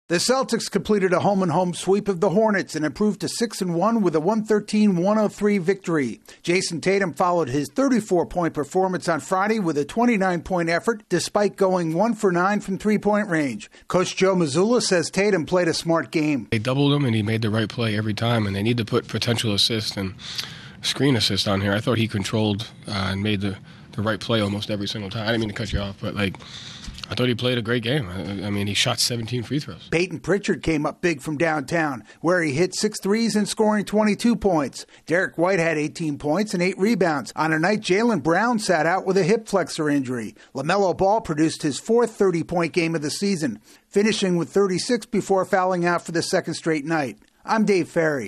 The Celtics completed a home-and-home sweep of the Hornets and improved to 6-1 with a 113-103 victory. Jason Tatum followed his 34-point performance on Friday with a 29-point effort, despite going 1 for 9 from three-point range. Coach Joe Mazzulla says Tatum played a smart game. They doubled him, and he made the right play every time, and they need to put potential assist and screen assist on here. I thought he controlled and made the right play almost every single time. I didn't mean to cut you off, but I thought he played a great game. I mean, he shot 17 free throws. Peyton Pritchard came up big from downtown, where he hit 6 threes and scoring 22 points. Derek White had 18 points and 8 rebounds. On a night Jaylen Brown sat out with a hip flexor injury. LaMelo Ball produced his 4th 30-point game of the season, finishing with 36 before fouling out for the second straight night. I'm Dave Ferry.